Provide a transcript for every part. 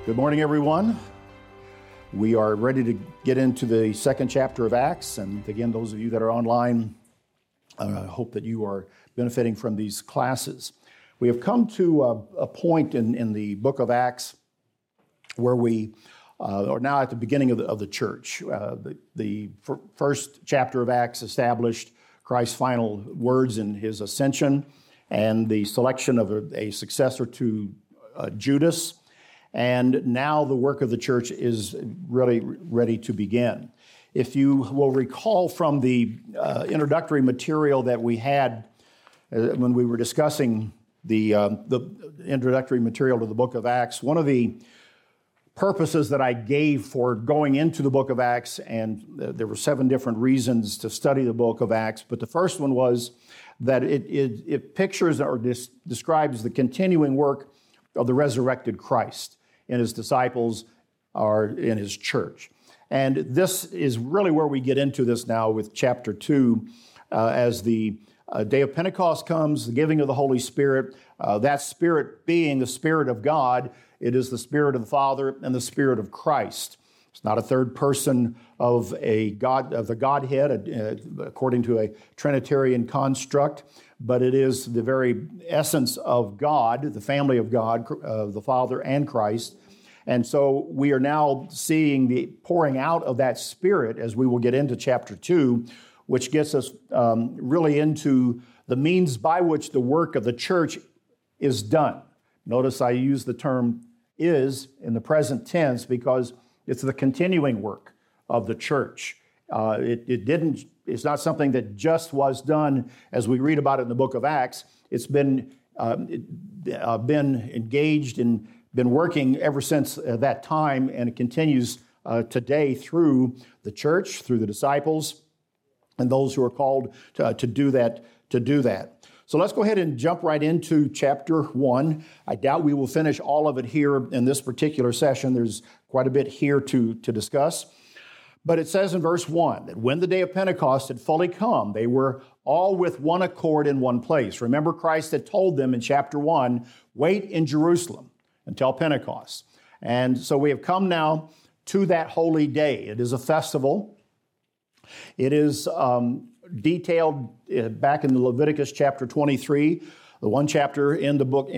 Good morning, everyone. We are ready to get into the second chapter of Acts. And again, those of you that are online, I hope that you are benefiting from these classes. We have come to a point in the book of Acts where we are now at the beginning of the church. The first chapter of Acts established Christ's final words in his ascension and the selection of a successor to Judas. And now the work of the church is really ready to begin. If you will recall from the introductory material that we had when we were discussing the introductory material to the book of Acts, one of the purposes that I gave for going into the book of Acts, and there were 7 different reasons to study the book of Acts, but the first one was that it pictures or describes the continuing work of the resurrected Christ in his disciples or in his church. And this is really where we get into this now with chapter 2 as the day of Pentecost comes, the giving of the Holy Spirit, that Spirit being the Spirit of God. It is the Spirit of the Father and the Spirit of Christ. It's not a third person of the Godhead according to a Trinitarian construct, but it is the very essence of God, the family of God, the Father and Christ. And so we are now seeing the pouring out of that Spirit as we will get into chapter 2, which gets us really into the means by which the work of the church is done. Notice I use the term is in the present tense because it's the continuing work of the church. It's not something that just was done as we read about it in the book of Acts. It's been engaged and been working ever since that time, and it continues today through the church, through the disciples, and those who are called to do that. So let's go ahead and jump right into chapter 1. I doubt we will finish all of it here in this particular session. There's quite a bit here to discuss. But it says in verse 1 that when the day of Pentecost had fully come, they were all with one accord in one place. Remember, Christ had told them in chapter 1, wait in Jerusalem until Pentecost. And so we have come now to that holy day. It is a festival. It is detailed back in the Leviticus chapter 23, the one chapter in the book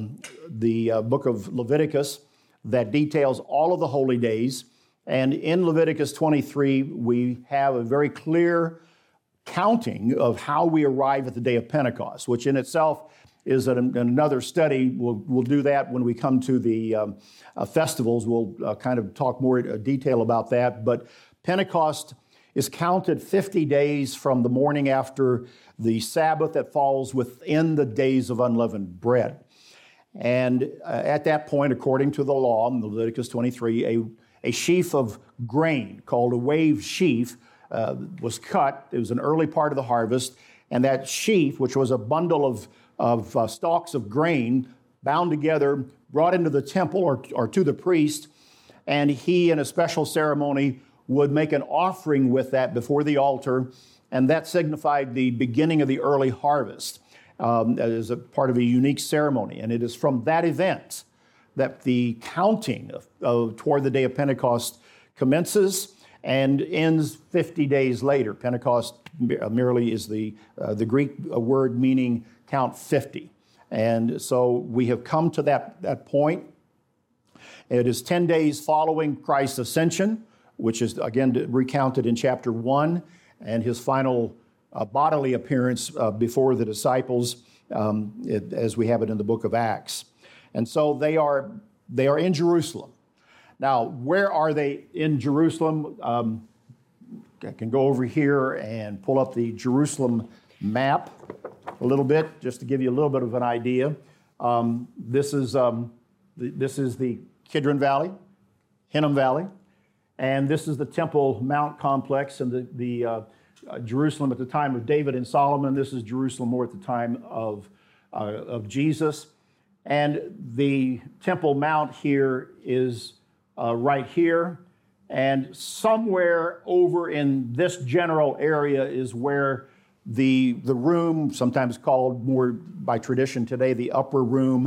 book of Leviticus that details all of the holy days. And in Leviticus 23, we have a very clear counting of how we arrive at the day of Pentecost, which in itself is another study. We'll do that when we come to the festivals. We'll kind of talk more detail about that. But Pentecost is counted 50 days from the morning after the Sabbath that falls within the days of unleavened bread. And at that point, according to the law in Leviticus 23, a sheaf of grain called a wave sheaf was cut. It was an early part of the harvest. And that sheaf, which was a bundle of stalks of grain bound together, brought into the temple or to the priest, and he, in a special ceremony, would make an offering with that before the altar, and that signified the beginning of the early harvest as a part of a unique ceremony. And it is from that event that the counting toward the day of Pentecost commences and ends 50 days later. Pentecost merely is the Greek word meaning count 50. And so we have come to that point. It is 10 days following Christ's ascension, which is again recounted in chapter 1, and his final bodily appearance before the disciples as we have it in the book of Acts. And so they are in Jerusalem. Now, where are they in Jerusalem? I can go over here and pull up the Jerusalem map a little bit, just to give you a little bit of an idea. This is the Kidron Valley, Hinnom Valley, and this is the Temple Mount complex and the Jerusalem at the time of David and Solomon. This is Jerusalem more at the time of Jesus. And the Temple Mount here is right here. And somewhere over in this general area is where the room, sometimes called more by tradition today, the upper room,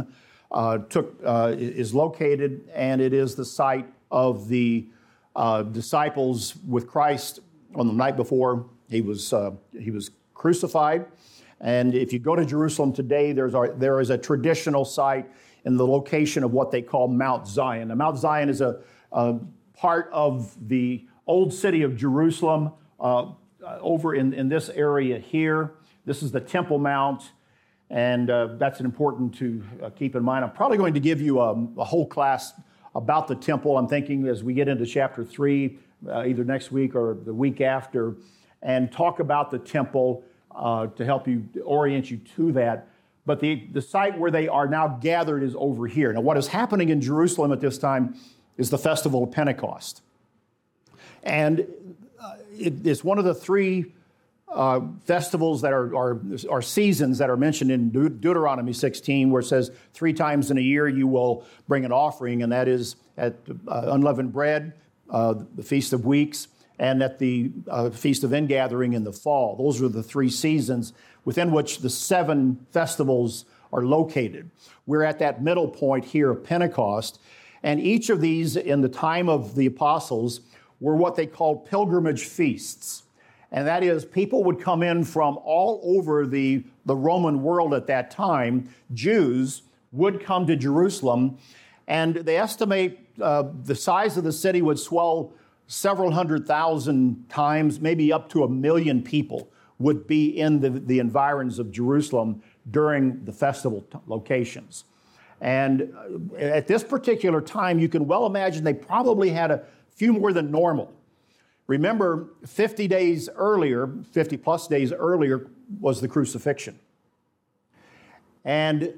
is located, and it is the site of the disciples with Christ on the night before he was crucified. And if you go to Jerusalem today, there is a traditional site in the location of what they call Mount Zion. Now, Mount Zion is a part of the old city of Jerusalem over in this area here. This is the Temple Mount, and that's important to keep in mind. I'm probably going to give you a whole class about the temple. I'm thinking as we get into chapter 3, either next week or the week after, and talk about the temple to help you orient you to that. But the site where they are now gathered is over here. Now, what is happening in Jerusalem at this time is the Festival of Pentecost. And it's one of the three festivals that are seasons that are mentioned in Deuteronomy 16, where it says 3 times in a year you will bring an offering, and that is at unleavened bread, the Feast of Weeks, and at the Feast of Ingathering in the fall. Those are the 3 seasons within which the 7 festivals are located. We're at that middle point here of Pentecost, and each of these in the time of the apostles were what they called pilgrimage feasts. And that is, people would come in from all over the Roman world at that time. Jews would come to Jerusalem, and they estimate the size of the city would swell several 100,000 times, maybe up to 1 million people would be in the environs of Jerusalem during the festival locations. And at this particular time, you can well imagine they probably had a few more than normal. Remember, 50 plus days earlier was the crucifixion. And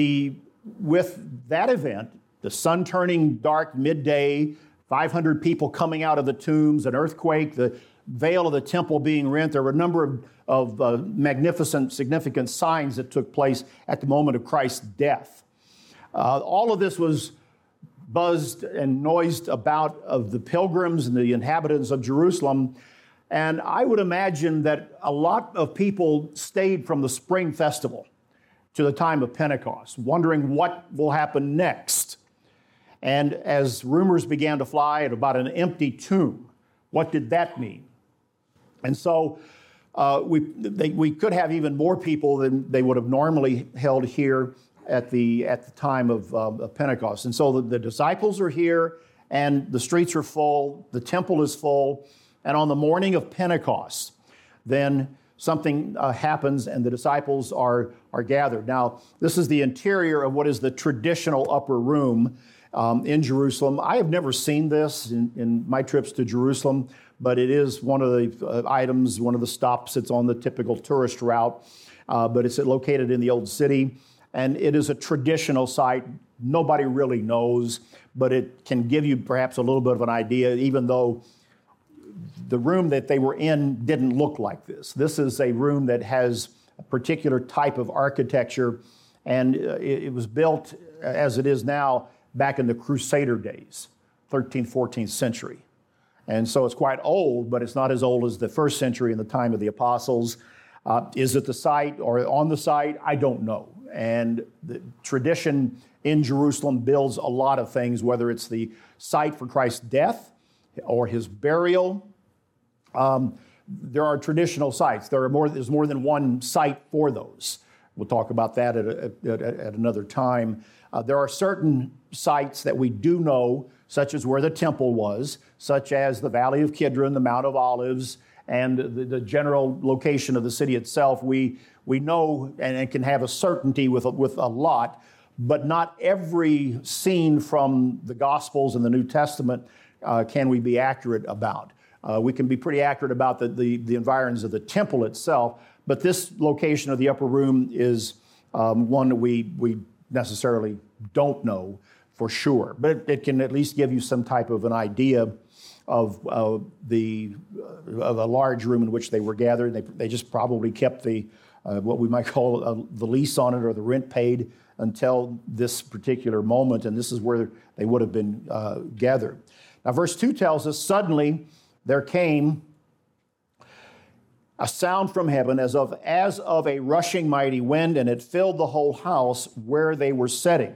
with that event, the sun turning dark midday, 500 people coming out of the tombs, an earthquake, the veil of the temple being rent, there were a number of magnificent, significant signs that took place at the moment of Christ's death. All of this was buzzed and noised about of the pilgrims and the inhabitants of Jerusalem. And I would imagine that a lot of people stayed from the spring festival to the time of Pentecost, wondering what will happen next. And as rumors began to fly about an empty tomb, what did that mean? And so we could have even more people than they would have normally held here at the time of Pentecost. And so the disciples are here, and the streets are full, the temple is full, and on the morning of Pentecost, then something happens and the disciples are gathered. Now, this is the interior of what is the traditional upper room in Jerusalem. I have never seen this in my trips to Jerusalem, but it is one of the items, one of the stops. It's on the typical tourist route, but it's located in the old city. And it is a traditional site. Nobody really knows, but it can give you perhaps a little bit of an idea, even though the room that they were in didn't look like this. This is a room that has a particular type of architecture, and it was built, as it is now, back in the Crusader days, 13th, 14th century. And so it's quite old, but it's not as old as the first century in the time of the apostles. Is it the site or on the site? I don't know. And the tradition in Jerusalem builds a lot of things, whether it's the site for Christ's death or his burial. There are traditional sites. There's more than one site for those. We'll talk about that at another time. There are certain sites that we do know, such as where the temple was, such as the Valley of Kidron, the Mount of Olives, and the general location of the city itself. We know and can have a certainty with a lot, but not every scene from the Gospels and the New Testament can we be accurate about. We can be pretty accurate about the environs of the temple itself, but this location of the upper room is one that we necessarily don't know for sure. But it can at least give you some type of an idea of a large room in which they were gathered. They just probably kept the what we might call the lease on it or the rent paid until this particular moment, and this is where they would have been gathered. Now, verse 2 tells us, suddenly there came a sound from heaven as of a rushing mighty wind, and it filled the whole house where they were sitting.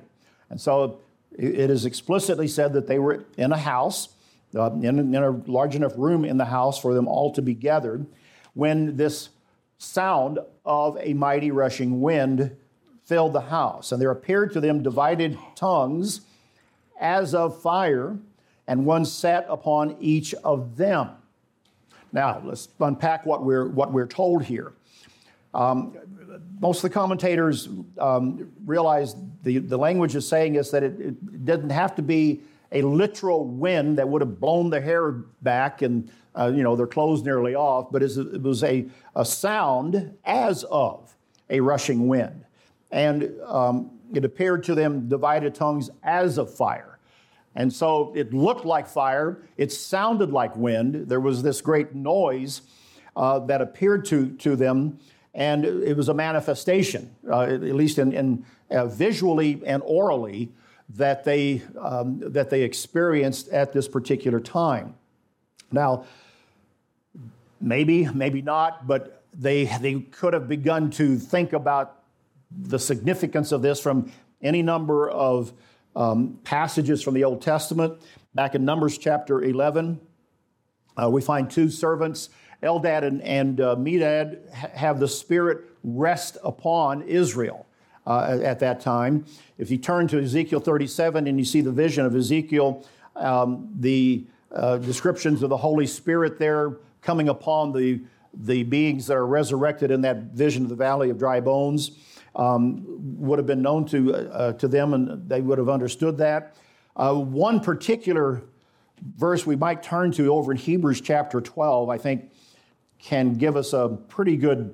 And so it is explicitly said that they were in a house, in a large enough room in the house for them all to be gathered, when this sound of a mighty rushing wind filled the house. And there appeared to them divided tongues as of fire, and one sat upon each of them. Now, let's unpack what we're told here. Most of the commentators realize the language is saying is that it didn't have to be a literal wind that would have blown the hair back and their clothes nearly off, but it was a sound as of a rushing wind. And it appeared to them divided tongues as of fire. And so it looked like fire. It sounded like wind. There was this great noise that appeared to them, and it was a manifestation, at least in visually and orally, that they experienced at this particular time. Now, maybe not, but they could have begun to think about the significance of this from any number of passages from the Old Testament. Back in Numbers chapter 11, we find two servants, Eldad and Medad, have the Spirit rest upon Israel at that time. If you turn to Ezekiel 37 and you see the vision of Ezekiel, the descriptions of the Holy Spirit there coming upon the beings that are resurrected in that vision of the Valley of Dry Bones would have been known to them, and they would have understood that. One particular verse we might turn to over in Hebrews chapter 12, I think, can give us a pretty good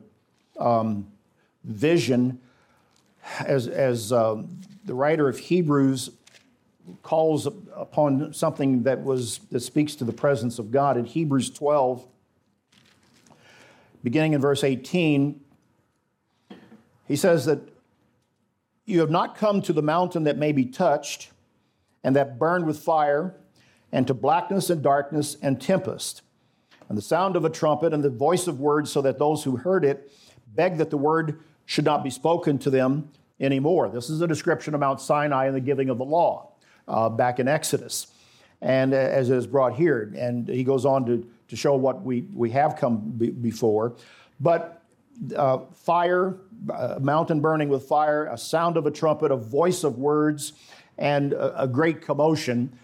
vision as the writer of Hebrews calls upon something that speaks to the presence of God. In Hebrews 12, beginning in verse 18, he says that you have not come to the mountain that may be touched and that burned with fire, and to blackness and darkness and tempest, and the sound of a trumpet and the voice of words, so that those who heard it begged that the word should not be spoken to them anymore. This is a description of Mount Sinai and the giving of the law back in Exodus, and as is brought here. And he goes on to show what we have come before. But fire, mountain burning with fire, a sound of a trumpet, a voice of words, and a great commotion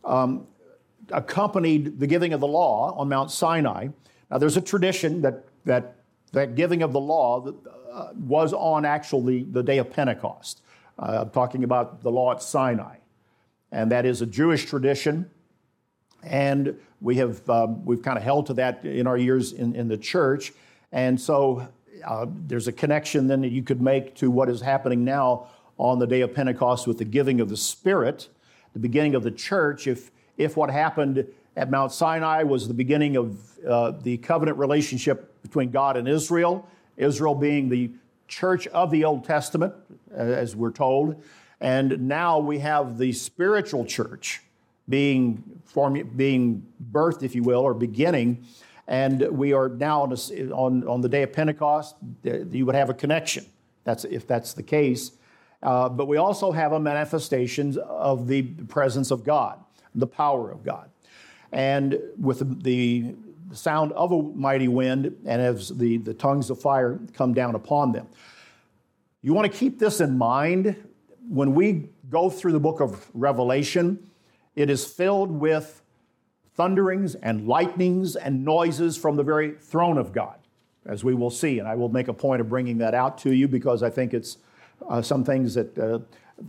accompanied the giving of the law on Mount Sinai. Now, there's a tradition that giving of the law was on actually the day of Pentecost. I'm talking about the law at Sinai, and that is a Jewish tradition, and we've kind of held to that in our years in the church, and so there's a connection then that you could make to what is happening now on the day of Pentecost with the giving of the Spirit, the beginning of the church. If what happened at Mount Sinai was the beginning of the covenant relationship between God and Israel being the church of the Old Testament, as we're told, and now we have the spiritual church being birthed, if you will, or beginning, and we are now on the day of Pentecost. You would have a connection, if that's the case. But we also have a manifestation of the presence of God, the power of God. And with the sound of a mighty wind, and as the tongues of fire come down upon them. You want to keep this in mind. When we go through the book of Revelation, it is filled with thunderings and lightnings and noises from the very throne of God, as we will see. And I will make a point of bringing that out to you, because I think it's some things that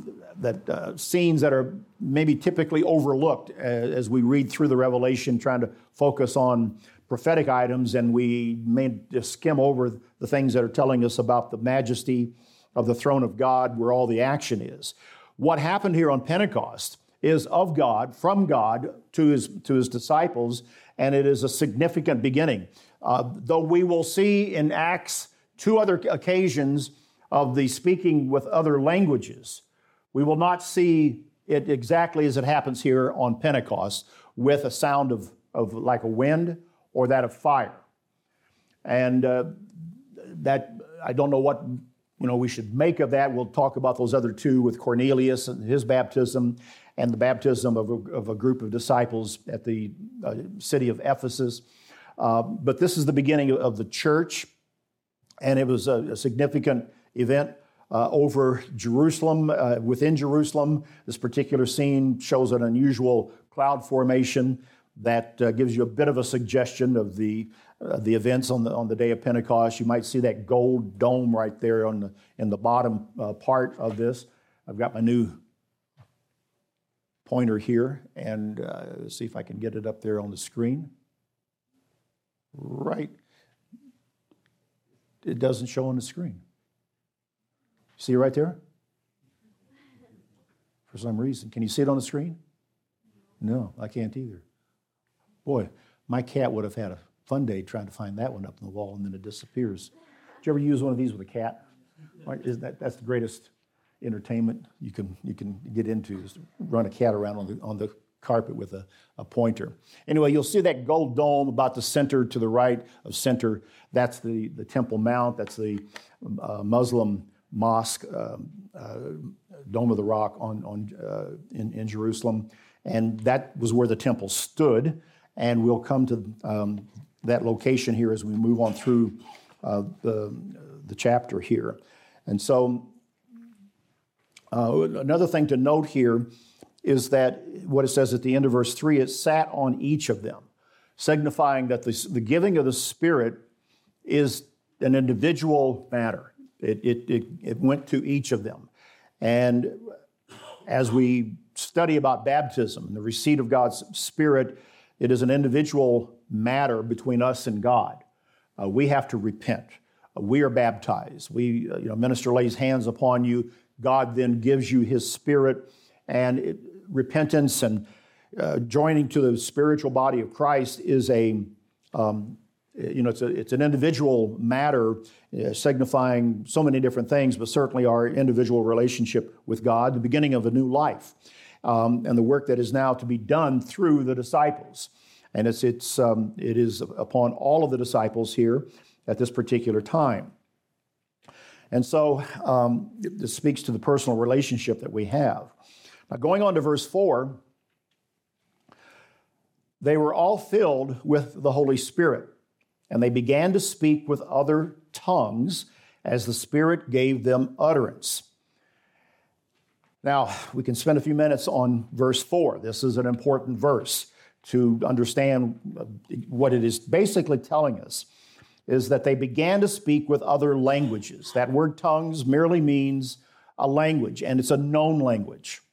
scenes that are maybe typically overlooked as we read through the Revelation, trying to focus on prophetic items, and we may just skim over the things that are telling us about the majesty of the throne of God, where all the action is. What happened here on Pentecost is of God, from God to his disciples, and it is a significant beginning. Though we will see in Acts 2 other occasions of the speaking with other languages, we will not see it exactly as it happens here on Pentecost, with a sound of like a wind or that of fire. And that, I don't know what we should make of that. We'll talk about those other two with Cornelius and his baptism and the baptism of a group of disciples at the city of Ephesus. But this is the beginning of the church, and it was a significant event over Jerusalem, within Jerusalem. This particular scene shows an unusual cloud formation that gives you a bit of a suggestion of the events on the day of Pentecost. You might see that gold dome right there in the bottom part of this. I've got my new pointer here, and let's see if I can get it up there on the screen. Right. It doesn't show on the screen. See it right there? For some reason. Can you see it on the screen? No, I can't either. Boy, my cat would have had a fun day trying to find that one up on the wall, and then it disappears. Did you ever use one of these with a cat? That's the greatest entertainment you can get into, is to run a cat around on the carpet with a pointer. Anyway, you'll see that gold dome about the center to the right of center. That's the Temple Mount. That's the Muslim mosque, Dome of the Rock in Jerusalem. And that was where the temple stood. And we'll come to that location here as we move on through the chapter here. And so another thing to note here is that what it says at the end of verse 3, it sat on each of them, signifying that the giving of the Spirit is an individual matter. It went to each of them. And as we study about baptism and the receipt of God's Spirit, it is an individual matter between us and God. We have to repent. We are baptized. Minister lays hands upon you. God then gives you His Spirit, and repentance and joining to the spiritual body of Christ is it's an individual matter, signifying so many different things, but certainly our individual relationship with God, the beginning of a new life, and the work that is now to be done through the disciples. And it is upon all of the disciples here at this particular time. And so this speaks to the personal relationship that we have. Now, going on to verse 4, they were all filled with the Holy Spirit, and they began to speak with other tongues as the Spirit gave them utterance. Now, we can spend a few minutes on verse 4. This is an important verse to understand what it is basically telling us, is that they began to speak with other languages. That word tongues merely means a language, and it's a known language.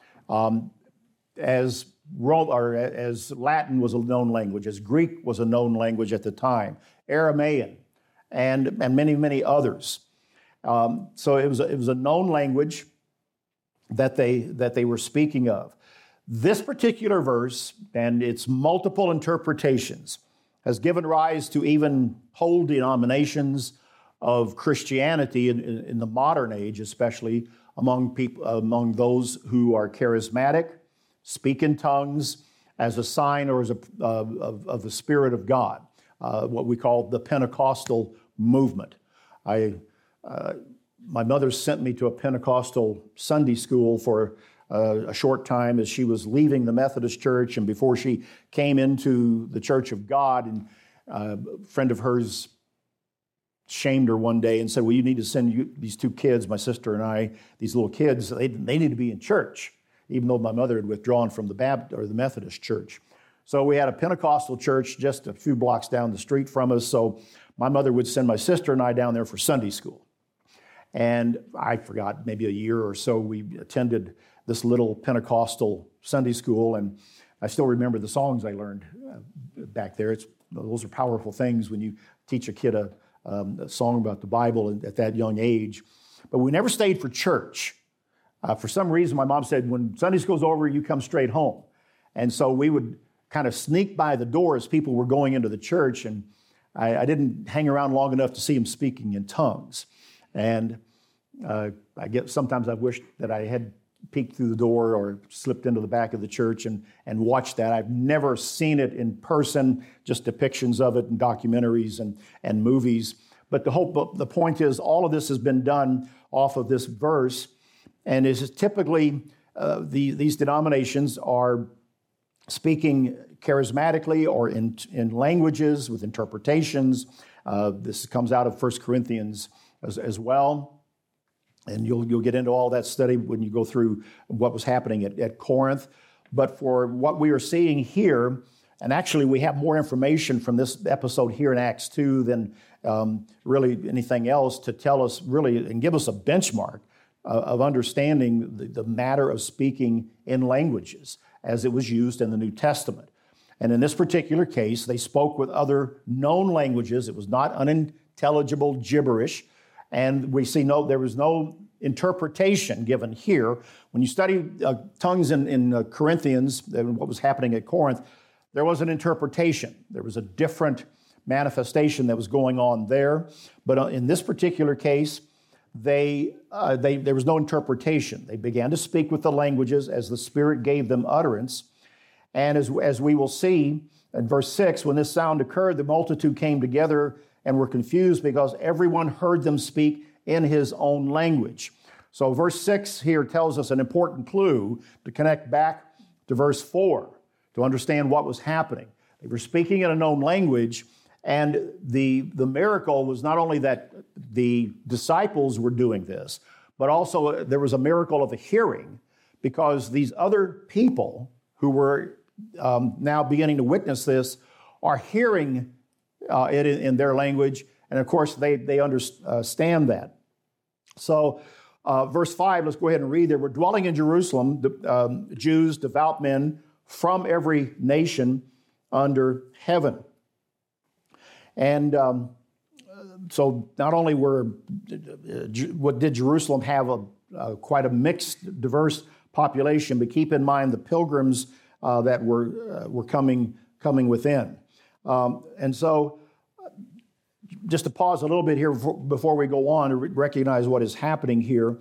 As Latin was a known language, as Greek was a known language at the time, Aramaean, and many, many others. So it was a known language that they were speaking of. This particular verse and its multiple interpretations has given rise to even whole denominations of Christianity in the modern age, especially among those who are charismatic, speak in tongues as a sign or as of the Spirit of God, what we call the Pentecostal movement. My mother sent me to a Pentecostal Sunday school for a short time as she was leaving the Methodist Church, and before she came into the Church of God, and a friend of hers shamed her one day and said, well, you need to send these two kids, my sister and I, these little kids, they need to be in church, even though my mother had withdrawn from the Methodist Church. So we had a Pentecostal church just a few blocks down the street from us, so my mother would send my sister and I down there for Sunday school. And I forgot, maybe a year or so, we attended this little Pentecostal Sunday school, and I still remember the songs I learned back there. Those are powerful things when you teach a kid a song about the Bible at that young age. But we never stayed for church. For some reason, my mom said, when Sunday school's over, you come straight home. And so we would kind of sneak by the door as people were going into the church, and I didn't hang around long enough to see them speaking in tongues. And sometimes I wished that I had peeked through the door or slipped into the back of the church and watched that. I've never seen it in person, just depictions of it in documentaries and movies. But the point is, all of this has been done off of this verse, and is typically these denominations are speaking charismatically or in languages with interpretations. This comes out of 1 Corinthians as well. And you'll get into all that study when you go through what was happening at Corinth. But for what we are seeing here, and actually we have more information from this episode here in Acts 2 than really anything else to tell us really and give us a benchmark of understanding the matter of speaking in languages as it was used in the New Testament. And in this particular case, they spoke with other known languages. It was not unintelligible gibberish. And we see there was no interpretation given here. When you study tongues in Corinthians, and what was happening at Corinth, there was an interpretation. There was a different manifestation that was going on there. But in this particular case, there was no interpretation. They began to speak with the languages as the Spirit gave them utterance. And as we will see in verse 6, when this sound occurred, the multitude came together and were confused because everyone heard them speak in his own language. So verse 6 here tells us an important clue to connect back to verse 4 to understand what was happening. They were speaking in a known language, and the miracle was not only that the disciples were doing this, but also there was a miracle of the hearing, because these other people who were now beginning to witness this are hearing it in their language, and of course they understand that. So verse 5, let's go ahead and read. There were dwelling in Jerusalem Jews, devout men from every nation under heaven. And so not only did Jerusalem have quite a mixed, diverse population, but keep in mind the pilgrims that were coming within. And so, just to pause a little bit here before we go on to recognize what is happening here.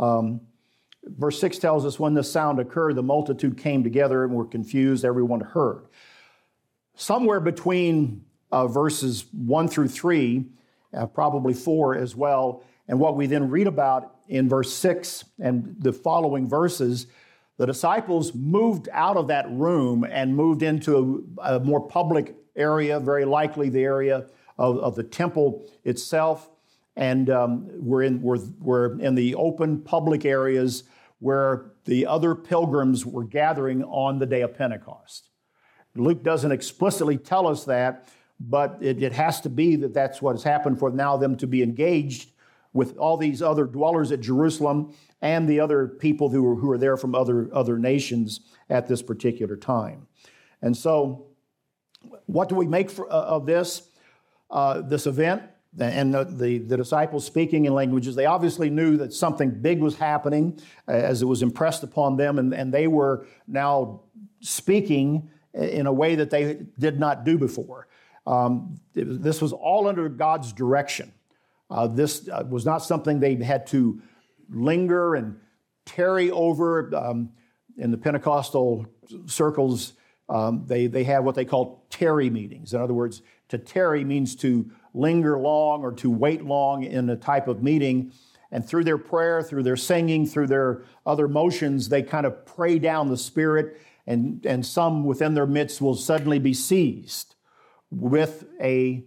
Verse 6 tells us, when this sound occurred, the multitude came together and were confused, everyone heard. Somewhere between verses 1 through 3, probably 4 as well, and what we then read about in verse 6 and the following verses, the disciples moved out of that room and moved into a more public area, very likely the area of the temple itself, and we're in the open public areas where the other pilgrims were gathering on the day of Pentecost. Luke doesn't explicitly tell us that, but it has to be that's what has happened for now them to be engaged with all these other dwellers at Jerusalem and the other people who are there from other nations at this particular time. And so, what do we make of this event and the disciples speaking in languages? They obviously knew that something big was happening as it was impressed upon them, and they were now speaking in a way that they did not do before. This was all under God's direction. This was not something they had to linger and tarry over. In the Pentecostal circles, they have what they call tarry meetings. In other words, to tarry means to linger long or to wait long in a type of meeting. And through their prayer, through their singing, through their other motions, they kind of pray down the Spirit, and some within their midst will suddenly be seized with a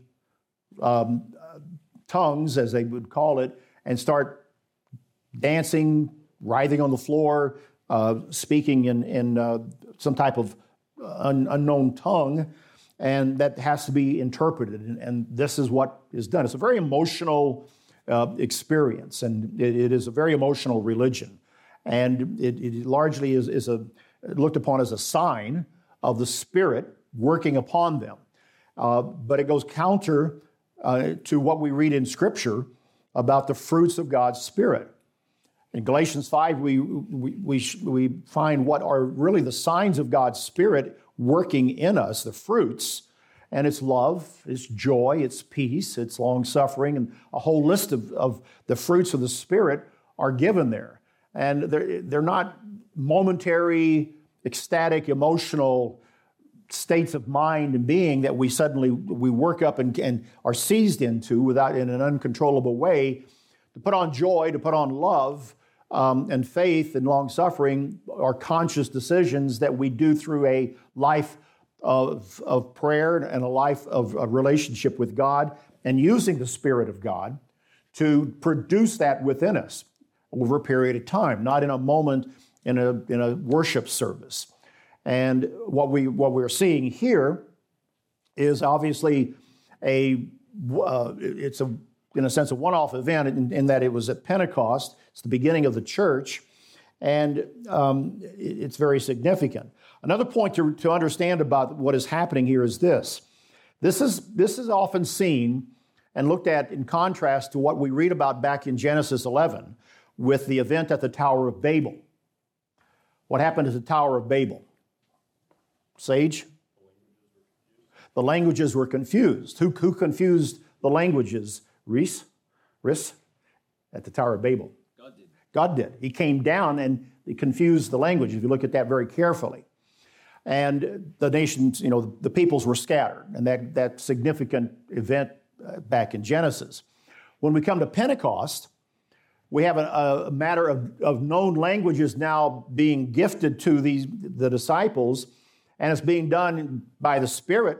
tongues, as they would call it, and start dancing, writhing on the floor, speaking in some type of unknown tongue, and that has to be interpreted. And this is what is done. It's a very emotional experience, and it is a very emotional religion. And it largely is looked upon as a sign of the Spirit working upon them. But it goes counter to what we read in Scripture about the fruits of God's Spirit. In Galatians 5, we find what are really the signs of God's Spirit working in us, the fruits, and it's love, it's joy, it's peace, it's long-suffering, and a whole list of the fruits of the Spirit are given there. And they're not momentary, ecstatic, emotional states of mind and being that we work up and are seized into in an uncontrollable way. To put on joy, to put on love, and faith and long-suffering are conscious decisions that we do through a life of prayer and a life of a relationship with God, and using the Spirit of God to produce that within us over a period of time, not in a moment in a worship service. And what we're seeing here is obviously it's in a sense a one-off event in that it was at Pentecost. It's the beginning of the church, and it's very significant. Another point to understand about what is happening here is this. This is often seen and looked at in contrast to what we read about back in Genesis 11 with the event at the Tower of Babel. What happened at the Tower of Babel? Sage? The languages were confused. Who confused the languages? Reese? At the Tower of Babel. God did. He came down and he confused the language, if you look at that very carefully. And the nations, the peoples were scattered, and that significant event back in Genesis. When we come to Pentecost, we have a matter of known languages now being gifted to the disciples, and it's being done by the Spirit,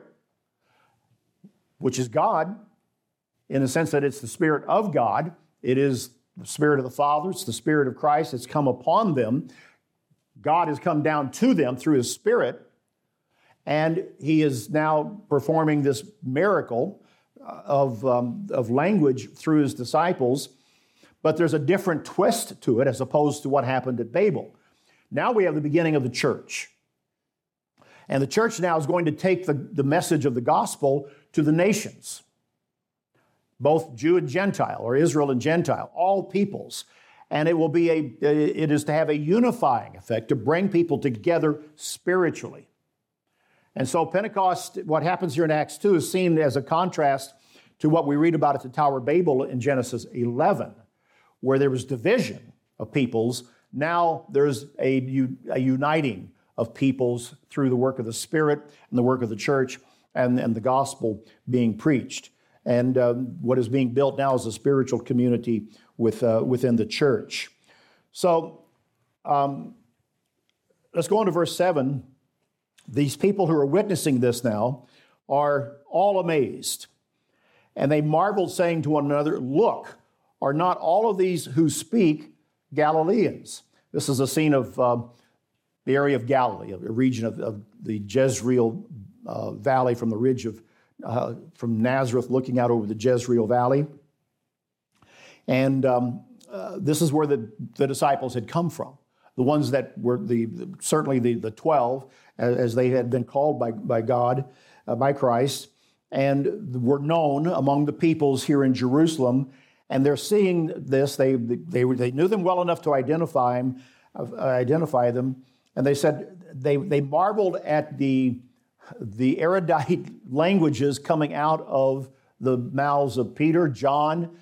which is God, in the sense that it's the Spirit of God. It is the Spirit of the Father. It's the Spirit of Christ. It's come upon them. God has come down to them through His Spirit, and He is now performing this miracle of language through His disciples. But there's a different twist to it as opposed to what happened at Babel. Now we have the beginning of the church. And the church now is going to take the message of the gospel to the nations, both Jew and Gentile, or Israel and Gentile, all peoples. And it is to have a unifying effect, to bring people together spiritually. And so Pentecost, what happens here in Acts 2, is seen as a contrast to what we read about at the Tower of Babel in Genesis 11, where there was division of peoples. Now there's a uniting of peoples through the work of the Spirit and the work of the church and the gospel being preached. And what is being built now is a spiritual community within the church. So let's go on to verse 7. These people who are witnessing this now are all amazed. And they marveled, saying to one another, "Look, are not all of these who speak Galileans?" This is a scene of the area of Galilee, a region of the Jezreel Valley, from the ridge from Nazareth, looking out over the Jezreel Valley. And this is where the disciples had come from. The ones that were certainly the 12, as they had been called by God, by Christ, and were known among the peoples here in Jerusalem. And they're seeing this. They knew them well enough to identify them. And they said they marveled at the erudite languages coming out of the mouths of Peter, John,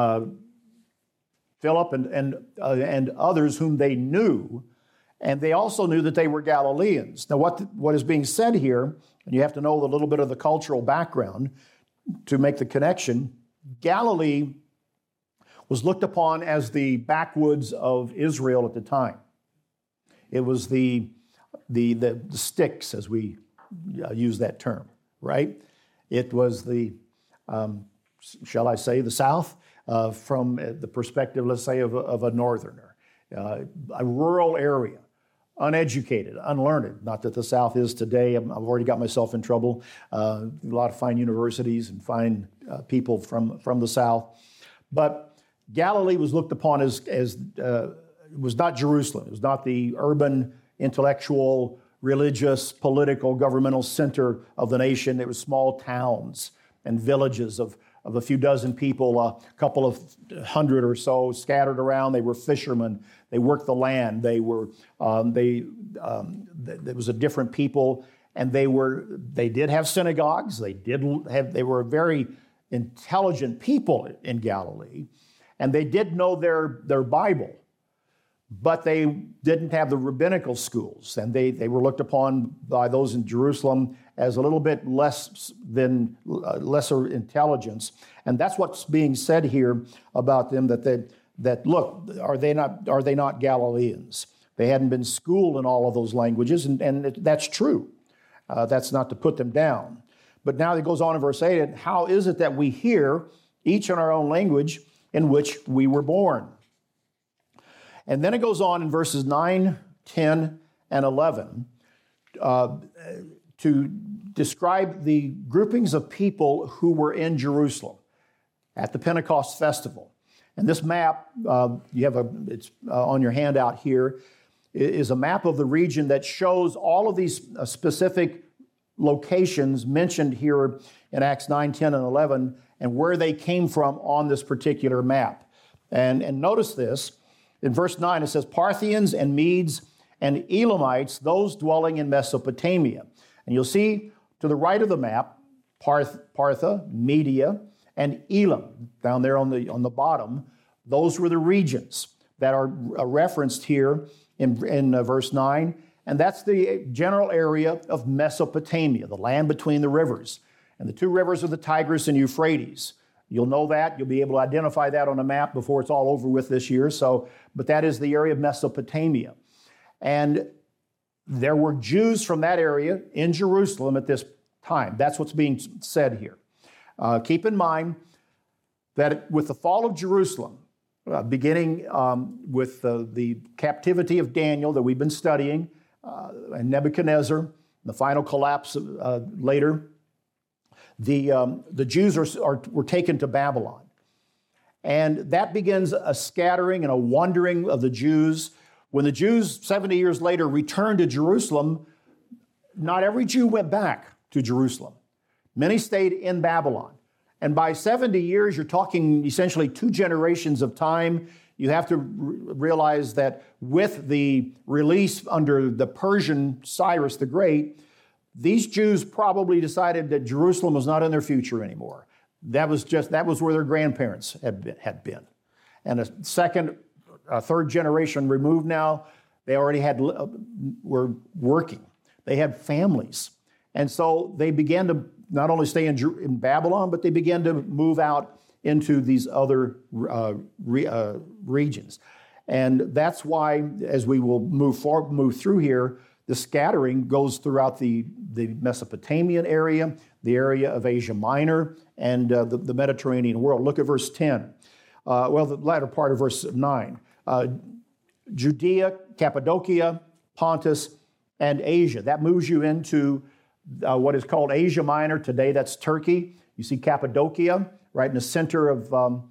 Philip, and others whom they knew. And they also knew that they were Galileans. Now, what is being said here, and you have to know a little bit of the cultural background to make the connection, Galilee was looked upon as the backwoods of Israel at the time. It was the sticks, as we use that term, right? It was shall I say, the South, from the perspective, let's say, of a northerner. A rural area, uneducated, unlearned. Not that the South is today. I've already got myself in trouble. A lot of fine universities and fine people from the South. But Galilee was looked upon as it was not Jerusalem. It was not the urban, intellectual, religious, political, governmental center of the nation. It was small towns and villages of a few dozen people, a couple of hundred or so scattered around. They were fishermen. They worked the land. There was a different people, and they did have synagogues. They were very intelligent people in Galilee, and they did know their Bible. but they didn't have the rabbinical schools, and they were looked upon by those in Jerusalem as a little bit lesser intelligence. And that's what's being said here about them, that look, are they not Galileans? They hadn't been schooled in all of those languages, and that's true. That's not to put them down. But now it goes on in verse 8, how is it that we hear each in our own language in which we were born? And then it goes on in verses 9, 10, and 11 to describe the groupings of people who were in Jerusalem at the Pentecost festival. And this map, it's on your handout here, is a map of the region that shows all of these specific locations mentioned here in Acts 9, 10, and 11, and where they came from on this particular map. And notice this. In verse 9, it says, Parthians and Medes and Elamites, those dwelling in Mesopotamia. And you'll see to the right of the map, Partha, Media, and Elam, down there on the bottom. Those were the regions that are referenced here in verse 9. And that's the general area of Mesopotamia, the land between the rivers. And the two rivers are the Tigris and Euphrates. You'll know that. You'll be able to identify that on a map before it's all over with this year. But that is the area of Mesopotamia. And there were Jews from that area in Jerusalem at this time. That's what's being said here. Keep in mind that with the fall of Jerusalem, beginning with the captivity of Daniel that we've been studying, and Nebuchadnezzar, the final collapse later, the Jews were taken to Babylon. And that begins a scattering and a wandering of the Jews. When the Jews 70 years later returned to Jerusalem, not every Jew went back to Jerusalem. Many stayed in Babylon. And by 70 years, you're talking essentially 2 generations of time. You have to realize that with the release under the Persian Cyrus the Great, these Jews probably decided that Jerusalem was not in their future anymore. That was where their grandparents had been. And a third generation removed now, they already were working. They had families. And so they began to not only stay in Babylon, but they began to move out into these other regions. And that's why, as we will move through here, the scattering goes throughout the Mesopotamian area, the area of Asia Minor, and the Mediterranean world. Look at verse 10. The latter part of verse 9. Judea, Cappadocia, Pontus, and Asia. That moves you into what is called Asia Minor. Today, that's Turkey. You see Cappadocia right in the center of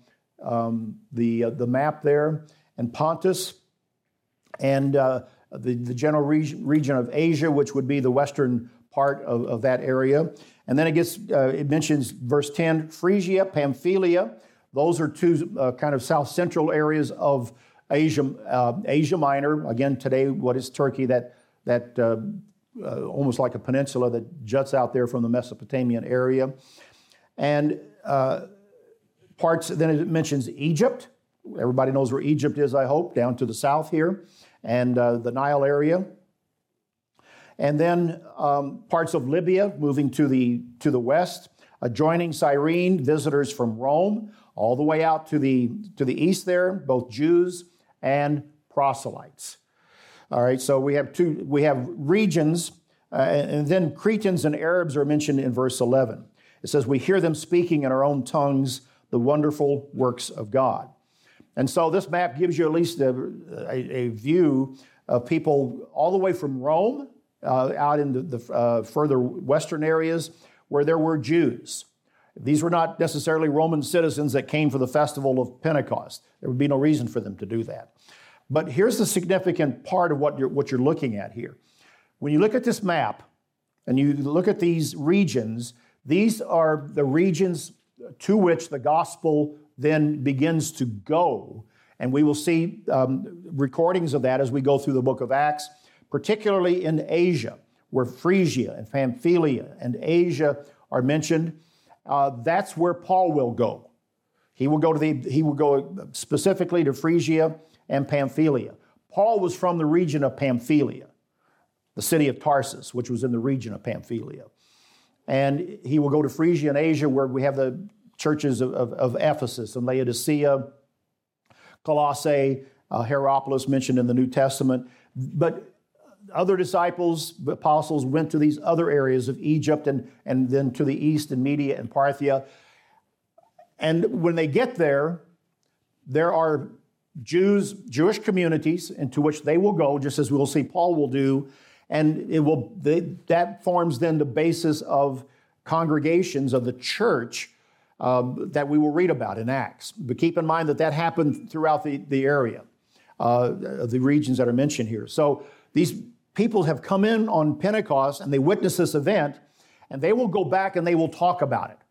the map there, and Pontus, and the general region of Asia, which would be the western part of that area. And then it mentions verse 10, Phrygia, Pamphylia. Those are two kind of south central areas of Asia Minor. Again, today, what is Turkey? That almost like a peninsula that juts out there from the Mesopotamian area. And then it mentions Egypt. Everybody knows where Egypt is, I hope, down to the south here, and the Nile area. And then parts of Libya moving to the west, adjoining Cyrene, visitors from Rome, all the way out to the east there, both Jews and proselytes. All right, so we have regions, and then Cretans and Arabs are mentioned in verse 11. It says, we hear them speaking in our own tongues the wonderful works of God. And so this map gives you at least a view of people all the way from Rome out into the further western areas where there were Jews. These were not necessarily Roman citizens that came for the festival of Pentecost. There would be no reason for them to do that. But here's the significant part of what you're looking at here. When you look at this map and you look at these regions, these are the regions to which the gospel then begins to go. And we will see recordings of that as we go through the book of Acts, particularly in Asia, where Phrygia and Pamphylia and Asia are mentioned. That's where Paul will go. He will go specifically to Phrygia and Pamphylia. Paul was from the region of Pamphylia, the city of Tarsus, which was in the region of Pamphylia. And he will go to Phrygia and Asia, where we have the churches of Ephesus and Laodicea, Colossae, Hierapolis mentioned in the New Testament. But other disciples, apostles, went to these other areas of Egypt and then to the east in Media and Parthia. And when they get there, there are Jewish communities into which they will go, just as we'll see Paul will do, and that forms then the basis of congregations of the church that we will read about in Acts. But keep in mind that happened throughout the area, the regions that are mentioned here. So these people have come in on Pentecost and they witness this event, and they will go back and they will talk about it.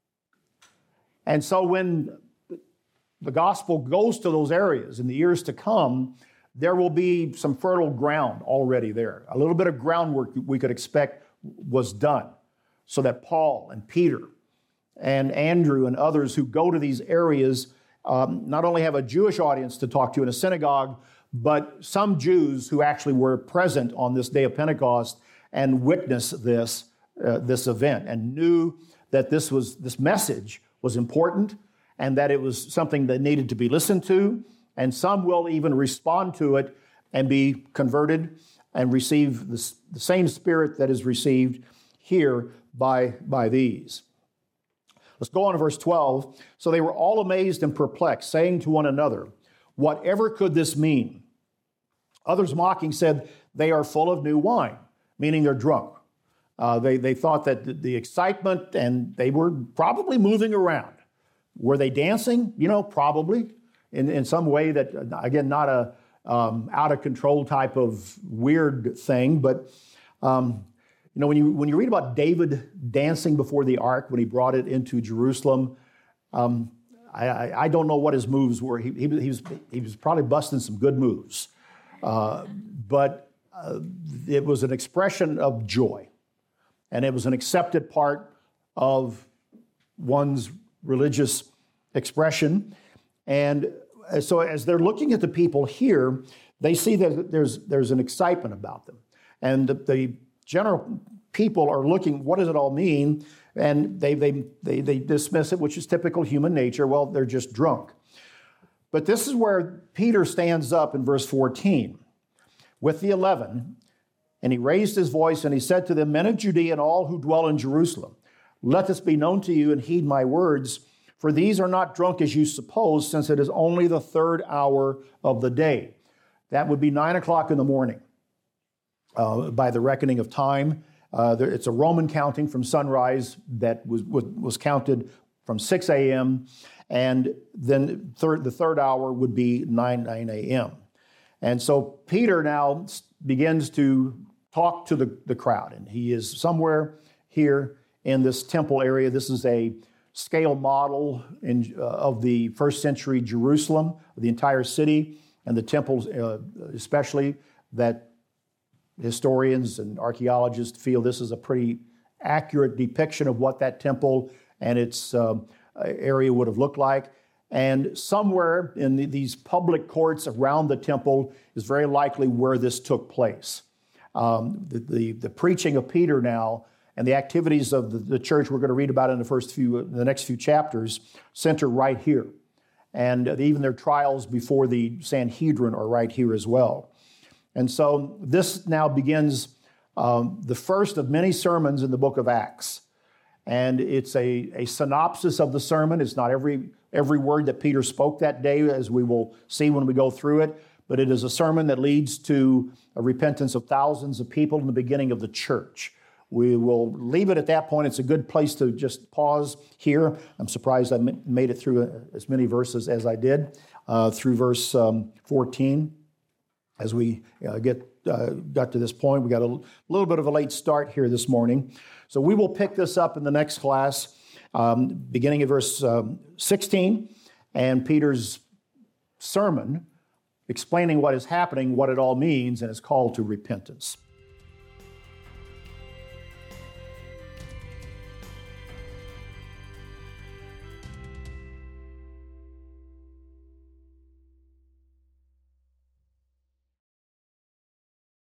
And so when the gospel goes to those areas in the years to come, there will be some fertile ground already there. A little bit of groundwork we could expect was done so that Paul and Peter and Andrew and others who go to these areas not only have a Jewish audience to talk to in a synagogue, but some Jews who actually were present on this day of Pentecost and witnessed this event and knew that this message was important and that it was something that needed to be listened to. And some will even respond to it and be converted and receive the same spirit that is received here by these. Let's go on to verse 12. So they were all amazed and perplexed, saying to one another, "Whatever could this mean?" Others mocking said, "They are full of new wine," meaning they're drunk. They thought that the excitement, and they were probably moving around. Were they dancing? Probably. In some way that, again, not a out of control type of weird thing, but when you read about David dancing before the ark when he brought it into Jerusalem, I don't know what his moves were. He was probably busting some good moves, but it was an expression of joy, and it was an accepted part of one's religious expression. And so as they're looking at the people here, they see that there's an excitement about them. And the general people are looking, what does it all mean? And they dismiss it, which is typical human nature. Well, they're just drunk. But this is where Peter stands up in verse 14 with the 11, and he raised his voice and he said to them, "Men of Judea and all who dwell in Jerusalem, let this be known to you and heed my words. For these are not drunk as you suppose, since it is only the third hour of the day." That would be 9 o'clock in the morning by the reckoning of time. It's a Roman counting from sunrise that was counted from 6 a.m. And then the third hour would be 9 a.m. And so Peter now begins to talk to the crowd. And he is somewhere here in this temple area. This is a scale model of the first century Jerusalem, the entire city, and the temples especially, that historians and archaeologists feel this is a pretty accurate depiction of what that temple and its area would have looked like. And somewhere in these public courts around the temple is very likely where this took place. The preaching of Peter now and the activities of the church we're going to read about in the next few chapters center right here. And even their trials before the Sanhedrin are right here as well. And so this now begins the first of many sermons in the book of Acts. And it's a synopsis of the sermon. It's not every word that Peter spoke that day, as we will see when we go through it, but it is a sermon that leads to a repentance of thousands of people in the beginning of the church. We will leave it at that point. It's a good place to just pause here. I'm surprised I made it through as many verses as I did, through verse 14. As we got to this point, we got a little bit of a late start here this morning. So we will pick this up in the next class, beginning at verse 16, and Peter's sermon explaining what is happening, what it all means, and his call to repentance.